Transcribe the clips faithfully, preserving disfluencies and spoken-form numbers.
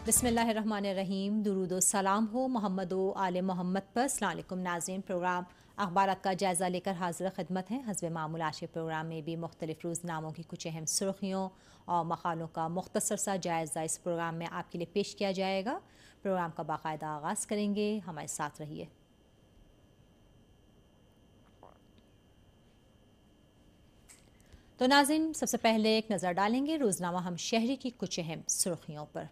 بسم اللہ الرحمن الرحیم، درود و سلام ہو محمد و آل محمد پر۔ السلام علیکم ناظرین، پروگرام اخبارات کا جائزہ لے کر حاضر خدمت ہیں۔ حسب معمول آج کے پروگرام میں بھی مختلف روزناموں کی کچھ اہم سرخیوں اور مقالوں کا مختصر سا جائزہ اس پروگرام میں آپ کے لیے پیش کیا جائے گا۔ پروگرام کا باقاعدہ آغاز کریں گے، ہمارے ساتھ رہیے۔ تو ناظرین، سب سے پہلے ایک نظر ڈالیں گے روزنامہ ہم شہری کی کچھ اہم سرخیوں پر۔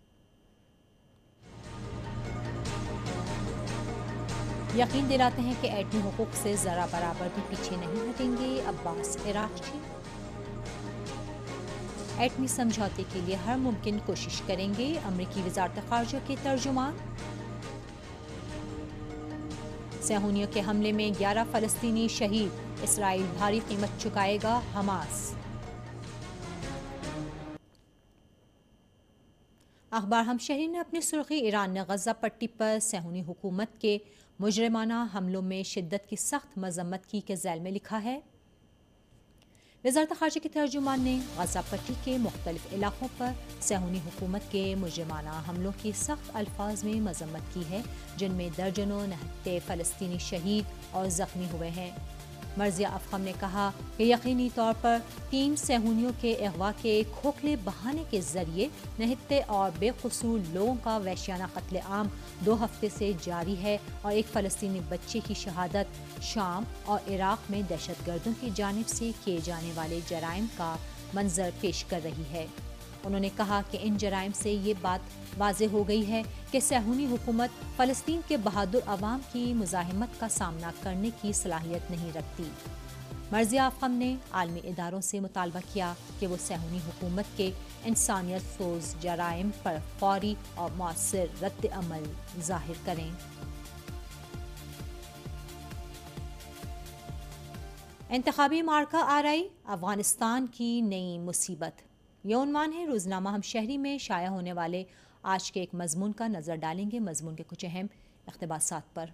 یقین دلاتے ہیں کہ ایٹمی حقوق سے ذرا برابر بھی پیچھے نہیں ہٹیں گے عباس عراقچی۔ ایٹمی سمجھوتے کے لیے ہر ممکن کوشش کریں گے امریکی وزارت خارجہ کے ترجمان۔ صہیونیوں کے حملے میں گیارہ فلسطینی شہید، اسرائیل بھاری قیمت چکائے گا حماس۔ اخبار ہم شہری نے اپنی سرخی ایران نے غزہ پٹی پر صہیونی حکومت کے مجرمانہ حملوں میں شدت کی سخت مذمت کی کے ذیل میں لکھا ہے۔ وزارت خارجہ کے ترجمان نے غزہ پٹی کے مختلف علاقوں پر صہیونی حکومت کے مجرمانہ حملوں کی سخت الفاظ میں مذمت کی ہے، جن میں درجنوں نہتے فلسطینی شہید اور زخمی ہوئے ہیں۔ مرضیہ افخم نے کہا کہ یقینی طور پر تین صہیونیوں کے اغوا کے کھوکھلے بہانے کے ذریعے نہتے اور بے قصور لوگوں کا وحشیانہ قتل عام دو ہفتے سے جاری ہے اور ایک فلسطینی بچے کی شہادت شام اور عراق میں دہشت گردوں کی جانب سے کیے جانے والے جرائم کا منظر پیش کر رہی ہے۔ انہوں نے کہا کہ ان جرائم سے یہ بات واضح ہو گئی ہے کہ صہیونی حکومت فلسطین کے بہادر عوام کی مزاحمت کا سامنا کرنے کی صلاحیت نہیں رکھتی۔ مرضیہ افخم نے عالمی اداروں سے مطالبہ کیا کہ وہ صہیونی حکومت کے انسانیت سوز جرائم پر فوری اور مؤثر رد عمل ظاہر کریں۔ انتخابی مارکہ آرائی، افغانستان کی نئی مصیبت، یہ عنوان ہے روزنامہ ہم شہری میں شائع ہونے والے آج کے ایک مضمون کا نظر ڈالیں گے، مضمون کے کچھ اہم اقتباسات پر۔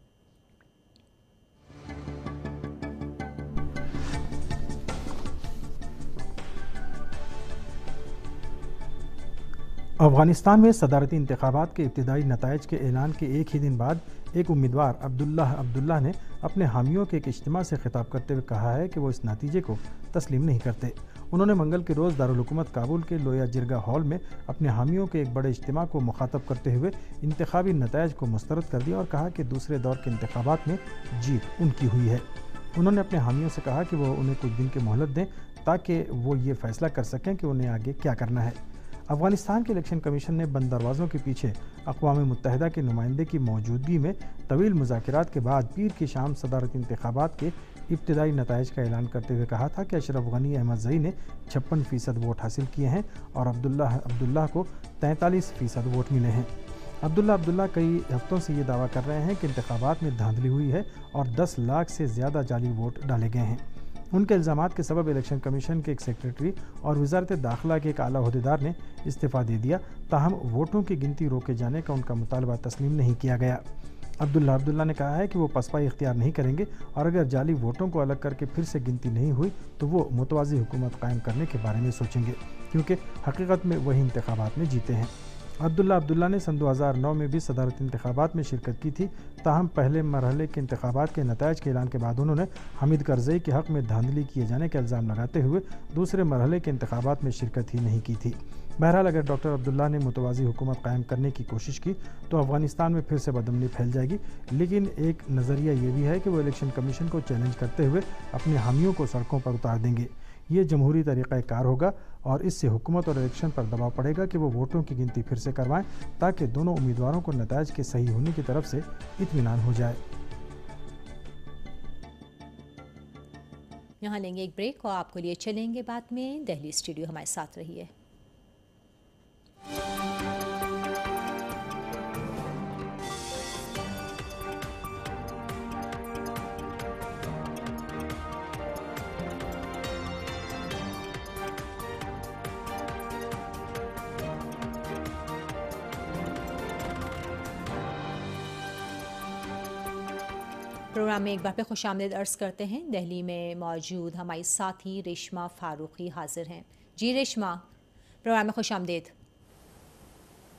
افغانستان میں صدارتی انتخابات کے ابتدائی نتائج کے اعلان کے ایک ہی دن بعد ایک امیدوار عبداللہ عبداللہ نے اپنے حامیوں کے ایک اجتماع سے خطاب کرتے ہوئے کہا ہے کہ وہ اس نتیجے کو تسلیم نہیں کرتے۔ انہوں نے منگل کے روز دارالحکومت کابل کے لویا جرگہ ہال میں اپنے حامیوں کے ایک بڑے اجتماع کو مخاطب کرتے ہوئے انتخابی نتائج کو مسترد کر دیا اور کہا کہ دوسرے دور کے انتخابات میں جیت ان کی ہوئی ہے۔ انہوں نے اپنے حامیوں سے کہا کہ وہ انہیں کچھ دن کی مہلت دیں تاکہ وہ یہ فیصلہ کر سکیں کہ انہیں آگے کیا کرنا ہے۔ افغانستان کے الیکشن کمیشن نے بند دروازوں کے پیچھے اقوام متحدہ کے نمائندے کی موجودگی میں طویل مذاکرات کے بعد پیر کی شام صدارتی انتخابات کے ابتدائی نتائج کا اعلان کرتے ہوئے کہا تھا کہ اشرف غنی احمد زئی نے چھپن فیصد ووٹ حاصل کیے ہیں اور عبداللہ عبداللہ کو تینتالیس فیصد ووٹ ملے ہیں۔ عبداللہ عبداللہ کئی ہفتوں سے یہ دعویٰ کر رہے ہیں کہ انتخابات میں دھاندلی ہوئی ہے اور دس لاکھ سے زیادہ جعلی ووٹ ڈالے گئے ہیں۔ ان کے الزامات کے سبب الیکشن کمیشن کے ایک سیکریٹری اور وزارت داخلہ کے ایک اعلیٰ عہدیدار نے استعفیٰ دے دیا، تاہم ووٹوں کی گنتی روکے جانے کا ان کا مطالبہ تسلیم نہیں کیا گیا۔ عبداللہ عبداللہ نے کہا ہے کہ وہ پسپائی اختیار نہیں کریں گے اور اگر جعلی ووٹوں کو الگ کر کے پھر سے گنتی نہیں ہوئی تو وہ متوازی حکومت قائم کرنے کے بارے میں سوچیں گے، کیونکہ حقیقت میں وہی انتخابات میں جیتے ہیں۔ عبداللہ عبداللہ نے سن دو ہزار نو میں بھی صدارتی انتخابات میں شرکت کی تھی، تاہم پہلے مرحلے کے انتخابات کے نتائج کے اعلان کے بعد انہوں نے حمید کرزئی کے حق میں دھاندلی کیے جانے کا الزام لگاتے ہوئے دوسرے مرحلے کے انتخابات میں شرکت ہی نہیں کی تھی۔ بہرحال اگر ڈاکٹر عبداللہ نے متوازی حکومت قائم کرنے کی کوشش کی تو افغانستان میں پھر سے بدامنی پھیل جائے گی، لیکن ایک نظریہ یہ بھی ہے کہ وہ الیکشن کمیشن کو چیلنج کرتے ہوئے اپنے حامیوں کو سڑکوں پر اتار دیں گے۔ یہ جمہوری طریقہ کار ہوگا اور اس سے حکومت اور الیکشن پر دباؤ پڑے گا کہ وہ ووٹوں کی گنتی پھر سے کروائیں تاکہ دونوں امیدواروں کو نتائج کے صحیح ہونے کی طرف سے اطمینان ہو جائے۔ یہاں لیں گے ایک بریک اور آپ کو لیے چلیں گے بعد میں دہلی اسٹوڈیو، ہمارے ساتھ رہیے۔ پروگرام میں ایک بار پہ خوش آمدید عرض کرتے ہیں۔ دہلی میں موجود ہماری ساتھی ریشما فاروقی حاضر ہیں۔ جی ریشما، پروگرام میں خوش آمدید۔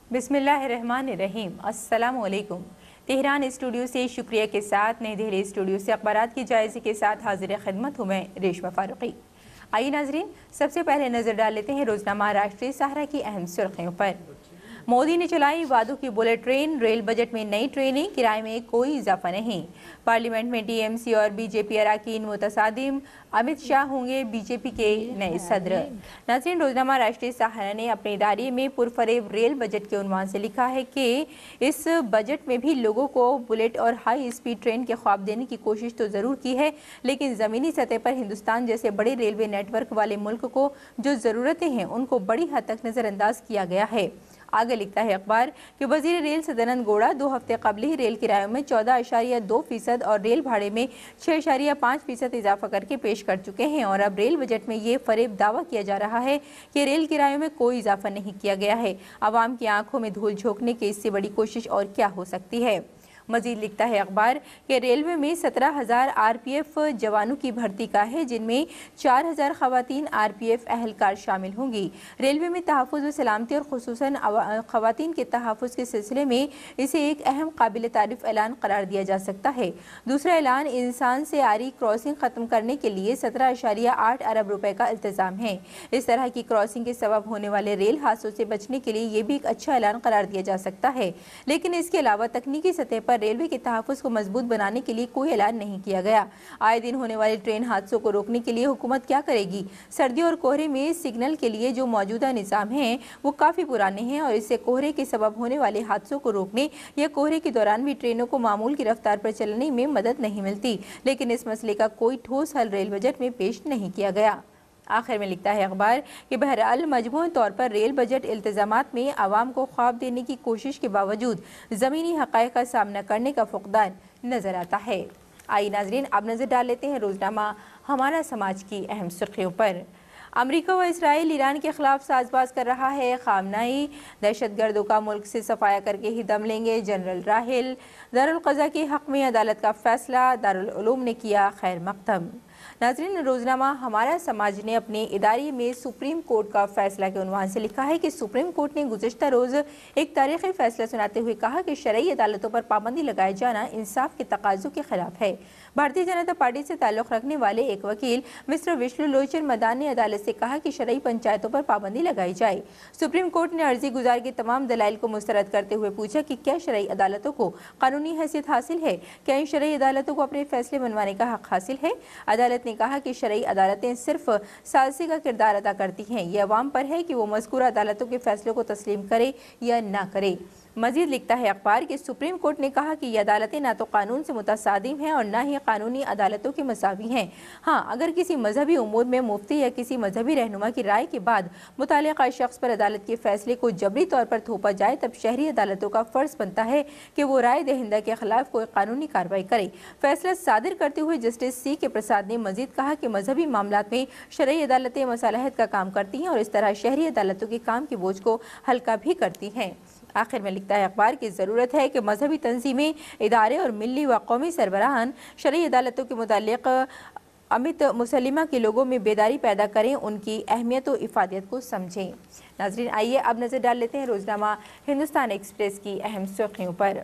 बिस्मिल्लाहिर्रहमानिर्रहीम। अस्सलाम वालेकुम। तेहरान स्टूडियो से शुक्रिया के साथ नई दिल्ली स्टूडियो से अखबारात की जायज़े के साथ हाजिर खिदमत हूँ मैं रेशमा फारूकी। आइए नाजरीन, सबसे पहले नज़र डाल लेते हैं रोजनामा राष्ट्रीय सहारा की अहम सुर्खियों पर। मोदी ने चलाई वादों की बुलेट ट्रेन, रेल बजट में नई ट्रेनें, किराए में कोई इजाफा नहीं। पार्लियामेंट में टीएमसी और बीजेपी अरकान मुतसादिम, अमित शाह होंगे बीजेपी के नए सदर। नाज़रीन, रोजनामा राष्ट्रीय सहारा ने अपने इदारे में पुरफरेब रेल बजट के उन्वान से लिखा है कि इस बजट में भी लोगों को बुलेट और हाई स्पीड ट्रेन के ख्वाब देने की कोशिश तो ज़रूर की है, लेकिन ज़मीनी सतह पर हिंदुस्तान जैसे बड़े रेलवे नेटवर्क वाले मुल्क को जो ज़रूरतें हैं उनको बड़ी हद तक नज़रअंदाज किया गया है। आगे लिखता है अखबार कि वजीर रेल सदानंद गौड़ा दो हफ्ते कबल ही रेल किरायों में चौदह अशारिया दो फीसद और रेल भाड़े में छः अशारिया पाँच फीसद इजाफा करके पेश कर चुके हैं और अब रेल बजट में ये फरेब दावा किया जा रहा है कि रेल किरायों में कोई इजाफा नहीं किया गया है। आवाम की आंखों में धूल झोंकने की इससे बड़ी कोशिश और क्या हो सकती है। मजीद लिखता है अखबार कि रेलवे में सत्रह हज़ार आर पी एफ जवानों की भर्ती का है, जिनमें चार हज़ार खवातीन आर पी एफ अहलकार शामिल होंगी। रेलवे में तहफ़्फ़ुज़ व सलामती और खुसूसन खवातीन के तहफ़्फ़ुज़ के सिलसिले में इसे एक अहम काबिल तारीफ़ ऐलान करार दिया जा सकता है। दूसरा ऐलान, इंसान से आरी क्रॉसिंग ख़त्म करने के लिए सत्रह अशारिया आठ अरब रुपए का इल्तज़ाम है। इस तरह की क्रॉसिंग के सबब होने वाले रेल हादसों से बचने के लिए ये भी एक अच्छा ऐलान करार दिया जा सकता है, लेकिन इसके अलावा तकनीकी सतह पर रेलवे के तहफ़्फ़ुज़ को मजबूत बनाने के लिए कोई ऐलान नहीं किया गया। आए दिन होने वाले ट्रेन हादसों को रोकने के लिए हुकूमत क्या करेगी? सर्दियों और कोहरे में सिग्नल के लिए जो मौजूदा निज़ाम हैं वो काफ़ी पुराने हैं और इससे कोहरे के सबब होने वाले हादसों को रोकने या कोहरे के दौरान भी ट्रेनों को मामूल की रफ्तार पर चलने में मदद नहीं मिलती। लेकिन इस मसले का कोई ठोस हल रेल बजट में पेश नहीं किया गया। आखिर में लिखता है अखबार कि बहरहाल मजमूई तौर पर रेल बजट इल्तज़ामात में आवाम को ख्वाब देने की कोशिश के बावजूद ज़मीनी हक़ाइक़ का सामना करने का फुक़दान नज़र आता है। आइए नाज़रीन, अब नज़र डाल लेते हैं रोज़नामा हमारा समाज की अहम सुर्खियों पर। अमरीका व इसराइल ईरान के खिलाफ साजबाज कर रहा है। ख़ामनाई दहशतगर्दों का मुल्क से सफाया करके ही दम लेंगे। जनरल राहिल, दारुल क़ज़ा के हक़ में अदालत का फ़ैसला, दारुल उलूम ने किया खैर मक़दम। नाज़रीन, रोज़नामा हमारा समाज ने अपने इदारे में सुप्रीम कोर्ट का फैसला के उन्वान से लिखा है कि सुप्रीम कोर्ट ने गुज़िश्ता रोज़ एक तारीख़ी फ़ैसला सुनाते हुए कहा कि शरई अदालतों पर पाबंदी लगाए जाना इंसाफ के तकाज़ों के खिलाफ है। भारतीय जनता पार्टी से ताल्लुक़ रखने वाले एक वकील मिस्टर विष्णु लोचन मदान ने अदालत से कहा कि शरई पंचायतों पर पाबंदी लगाई जाए। सुप्रीम कोर्ट ने अर्जी गुजार के तमाम दलाइल को मुस्तरद करते हुए पूछा कि क्या शरई अदालतों को कानूनी हैसियत हासिल है? क्या इन शरई अदालतों को अपने फैसले मनवाने का हक़ हासिल है? अदालत ने कहा कि शरई अदालतें सिर्फ सालसी का किरदार अदा करती हैं। ये अवाम पर है कि वो मज़कूरा अदालतों के फैसलों को तस्लीम करे या ना करे। मजीद लिखता है अखबार कि सुप्रीम कोर्ट ने कहा कि ये अदालतें ना तो कानून से मुतसादिम हैं और ना ही कानूनी अदालतों के मसावी हैं। हाँ, अगर किसी मजहबी उमूर में मुफ्ती या किसी मजहबी रहनुमा की राय के बाद मुतालिका शख्स पर अदालत के फैसले को जबरी तौर पर थोपा जाए, तब शहरी अदालतों का फ़र्ज़ बनता है कि वो राय दहिंदा के खिलाफ कोई कानूनी कार्रवाई करे। फैसला सादिर करते हुए जस्टिस सी के प्रसाद ने मजीद कहा कि मजहबी मामलात में शरई अदालतें मसालहत का काम करती हैं और इस तरह शहरी अदालतों के काम के बोझ को हल्का भी करती हैं। आखिर में लिखता है अखबार की ज़रूरत है कि मजहबी तंजीमें, इदारे और मिली व कौमी सरबराहान शरई अदालतों के मुतालिक अमित मुसलिमा के लोगों में बेदारी पैदा करें, उनकी अहमियत और इफादियत को समझें। नाज़रीन, आइए अब नज़र डाल लेते हैं रोज़नामा हिंदुस्तान एक्सप्रेस की अहम सुर्खियों पर।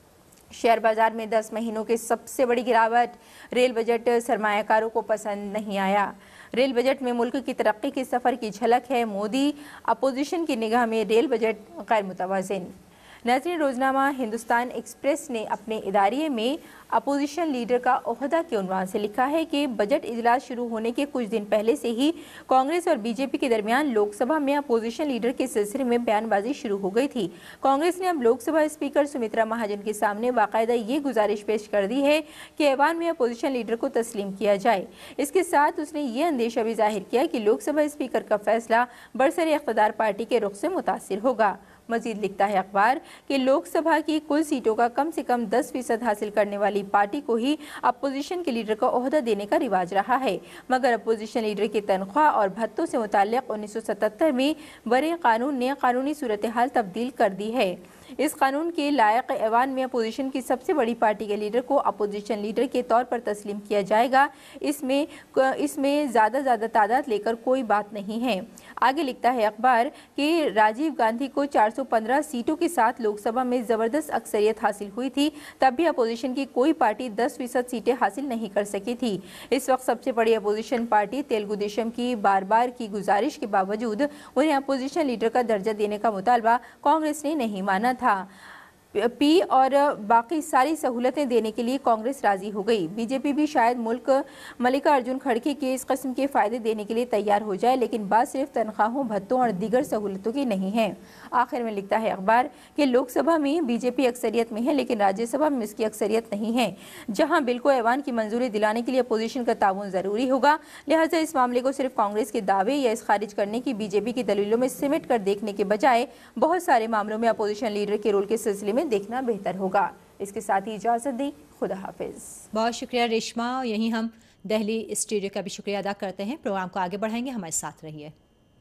शेयर बाजार में दस महीनों की सबसे बड़ी गिरावट, रेल बजट सरमायाकारों को पसंद नहीं आया। रेल बजट में मुल्क की तरक्की के सफ़र की झलक है। मोदी अपोजिशन की निगाह में रेल बजट गैर मुतवाज़िन। नाज़रीन, रोज़नामा हिंदुस्तान एक्सप्रेस ने अपने इदारे में अपोजिशन लीडर का ओहदा के उन्वान से लिखा है कि बजट इजलास शुरू होने के कुछ दिन पहले से ही कांग्रेस और बीजेपी के दरमियान लोकसभा में अपोजिशन लीडर के सिलसिले में बयानबाजी शुरू हो गई थी। कांग्रेस ने अब लोकसभा स्पीकर सुमित्रा महाजन के सामने बाकायदा ये गुजारिश पेश कर दी है कि ऐवान में अपोजिशन लीडर को तस्लीम किया जाए। इसके साथ उसने ये अंदेशा भी जाहिर किया कि लोकसभा स्पीकर का फैसला बरसरे इख्तिदार पार्टी के रुख से मुतासिर होगा। मजीद लिखता है अखबार कि लोकसभा की कुल सीटों का कम से कम दस फीसद हासिल करने वाली पार्टी को ही अपोजिशन के लीडर का ओहदा देने का रिवाज रहा है, मगर अपोजिशन लीडर की तनख्वाह और भत्तों से मुताल्लिक उन्नीस सौ सतहत्तर में बरे कानून ने कानूनी सूरत हाल तब्दील कर दी है। इस कानून के लायक ऐवान में अपोजिशन की सबसे बड़ी पार्टी के लीडर को अपोजिशन लीडर के तौर पर तस्लीम किया जाएगा। इसमें इसमें ज़्यादा ज़्यादा तादाद लेकर कोई बात नहीं है। आगे लिखता है अखबार कि राजीव गांधी को चार सौ पंद्रह सीटों के साथ लोकसभा में जबरदस्त अक्सरियत हासिल हुई थी, तब भी अपोजिशन की कोई पार्टी दस फीसद सीटें हासिल नहीं कर सकी थी। इस वक्त सबसे बड़ी अपोजिशन पार्टी तेलुगु देशम की बार बार की गुजारिश के बावजूद उन्हें अपोजिशन लीडर का दर्जा देने का मुतालबा कांग्रेस ने नहीं माना था। पी और बाकी सारी सहूलतें देने के लिए कांग्रेस राजी हो गई। बीजेपी भी शायद मुल्क मल्लिकार्जुन खड़गे के इस किस्म के फ़ायदे देने के लिए तैयार हो जाए, लेकिन बात सिर्फ तनख्वाहों, भत्तों और दीगर सहूलतों की नहीं है। आखिर में लिखता है अखबार कि लोकसभा में बीजेपी अक्सरियत में है, लेकिन राज्यसभा में इसकी अक्सरियत नहीं है, जहाँ बिल को ऐवान की मंजूरी दिलाने के लिए अपोजिशन का ताउन ज़रूरी होगा। लिहाजा इस मामले को सिर्फ कांग्रेस के दावे या इस खारिज करने की बीजेपी की दलीलों में सिमट कर देखने के बजाय बहुत सारे मामलों में अपोजिशन लीडर के रोल के सिलसिले में देखना बेहतर होगा। इसके साथ ही इजाजत दी। खुदा हाफिज। बहुत शुक्रिया रेशमा। और यहीं हम दिल्ली स्टूडियो का भी शुक्रिया अदा करते हैं। प्रोग्राम को आगे बढ़ाएंगे, हमारे साथ रहिए।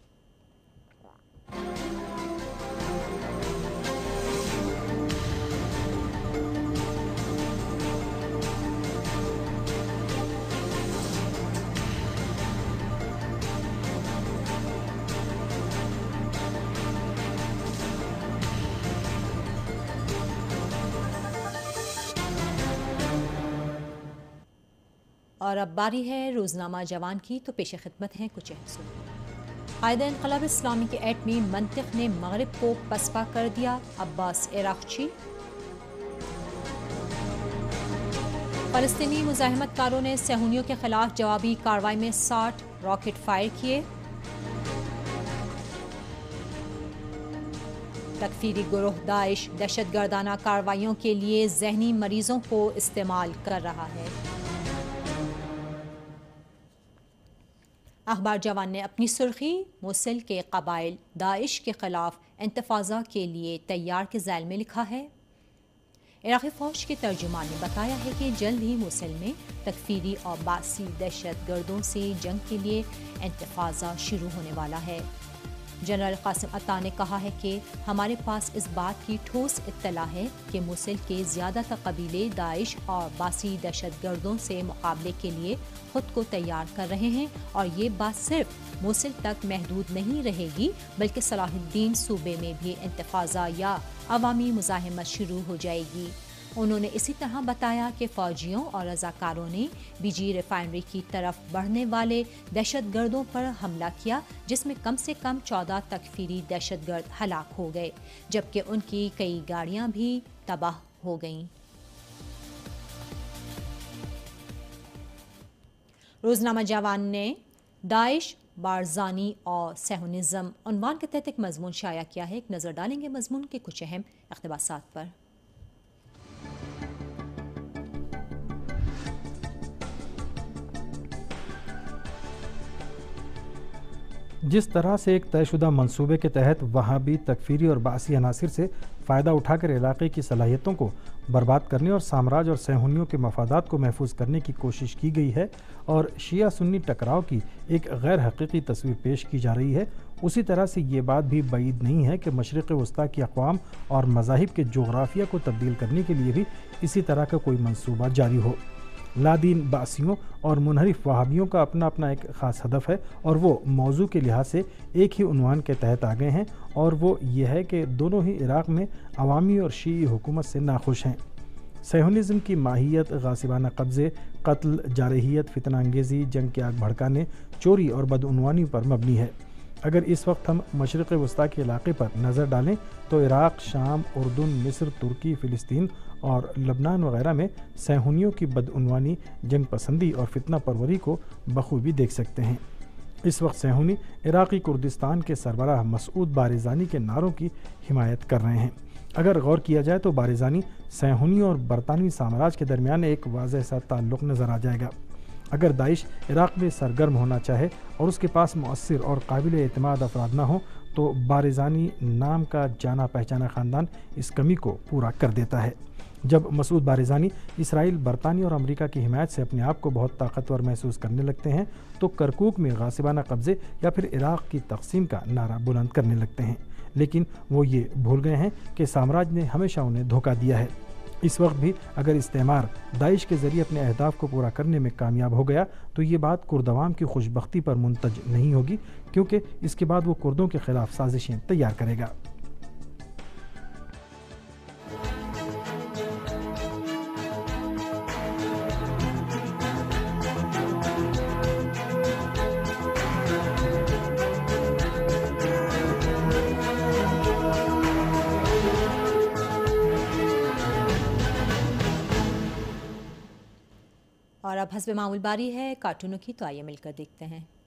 और अब बारी है रोज़नामा जवान की, तो पेश खिदमत हैं कुछ अहम सुर्खियां। कायदा इनक़लाब इस्लामी के एटमी मंतिक़ ने मगरिब को पसपा कर दिया, अब्बास इराक़ची। फ़लस्तीनी मुज़ाहिमतकारों ने सेहूनियों के खिलाफ जवाबी कार्रवाई में साठ रॉकेट फायर किए। तकफीरी गुरूह दाइश दहशतगर्दाना कार्रवाइयों के लिए जहनी मरीजों को इस्तेमाल कर रहा है। अखबार जवान ने अपनी सुर्खी मोसिल के कबाइल दाइश के खिलाफ इंतफाज़ा के लिए तैयार के ज़ैल में लिखा है। इराक़ी फ़ौज के तर्जुमान ने बताया है कि जल्द ही मोसिल में तकफीरी और बासी दहशत गर्दों से जंग के लिए इंतफाज़ा शुरू होने वाला है। जनरल कासिम अता ने कहा है कि हमारे पास इस बात की ठोस इत्तला है कि मोसिल के ज़्यादातर कबीले दाइश और बासी दहशत गर्दों से मुकाबले के लिए खुद को तैयार कर रहे हैं, और ये बात सिर्फ मोसिल तक महदूद नहीं रहेगी, बल्कि सलाहुद्दीन सूबे में भी इंतफाज़ा या अवामी मुज़ाहिमत शुरू हो जाएगी। उन्होंने इसी तरह बताया कि फ़ौजियों और रज़ाकारों ने बिजली रिफाइनरी की तरफ बढ़ने वाले दहशत गर्दों पर हमला किया, जिसमें कम से कम चौदह तकफीरी दहशत गर्द हलाक हो गए, जबकि उनकी कई गाड़ियां भी तबाह हो गईं। रोज़नामा जवान ने दाइश, बारज़ानी और सेहुनिज़्म उन्वान के तहत एक मजमून शाया किया है। एक नज़र डालेंगे मजमून के कुछ अहम इक़्तिबासात पर। जिस तरह से एक तयशुदा मंसूबे के तहत वहाँ भी तकफीरी और बासी अनासिर से फ़ायदा उठाकर इलाके की सलाहियतों को बर्बाद करने और साम्राज्य और सेहूनियों के मफादात को महफूज करने की कोशिश की गई है और शिया सुन्नी टकराव की एक गैर हकीकी तस्वीर पेश की जा रही है, उसी तरह से ये बात भी बाइद नहीं है कि मशरिक़ वस्ता की अक़वाम और मज़ाहिब के जोग्राफिया को तब्दील करने के लिए भी इसी तरह का कोई मंसूबा जारी हो। लादीन बासियों और मुनहरिफ वहाबियों का अपना अपना एक ख़ास हदफ है और वो मौजू के लिहाज से एक ही उन्वान के तहत आ गए हैं, और वो ये है कि दोनों ही इराक़ में अवामी और शीई हुकूमत से नाखुश हैं। सेहुनिज़्म की माहियत गासिबाना कब्ज़े, कत्ल, जारहियत, फितना अंगेज़ी, जंग की आग भड़काने, चोरी और बदउनवानी पर मबनी है। अगर इस वक्त हम मशरिक़ वस्ता के इलाके पर नज़र डालें तो इराक़, शाम, उर्दून, मिस्र, तुर्की, फ़िलिस्तीन और लबनान वगैरह में सेहूनियों की बदउनवानी, जंग पसंदी और फितना परवरी को बखूबी देख सकते हैं। इस वक्त सेहूनी इराक़ी कुर्दिस्तान के सरबराह मसूद बारिज़ानी के नारों की हिमायत कर रहे हैं। अगर गौर किया जाए तो बारिज़ानी सेहूनी और बरतानवी साम्राज्य के दरमियान एक वाज़ेह सा ताल्लुक़ नज़र आ जाएगा। अगर दाइश इराक़ में सरगर्म होना चाहे और उसके पास मुअस्सिर और काबिल एतमाद अफराद ना हो तो बारिज़ानी नाम का जाना पहचाना ख़ानदान इस कमी को पूरा कर देता है। जब मसूद बारिज़ानी इसराइल, बरतानिया और अमेरिका की हिमायत से अपने आप को बहुत ताकतवर महसूस करने लगते हैं तो करकूक में गासिबाना कब्ज़े या फिर इराक़ की तक़सीम का नारा बुलंद करने लगते हैं, लेकिन वो ये भूल गए हैं कि साम्राज्य ने हमेशा उन्हें धोखा दिया है। اس وقت بھی اگر استعمار داعش کے ذریعے اپنے اہداف کو پورا کرنے میں کامیاب ہو گیا تو یہ بات کرد عوام کی خوش بختی پر منتج نہیں ہوگی، کیونکہ اس کے بعد وہ کردوں کے خلاف سازشیں تیار کرے گا۔ اور اب حسب معمول باری ہے کارٹونوں کی، تو آئیے مل کر دیکھتے ہیں۔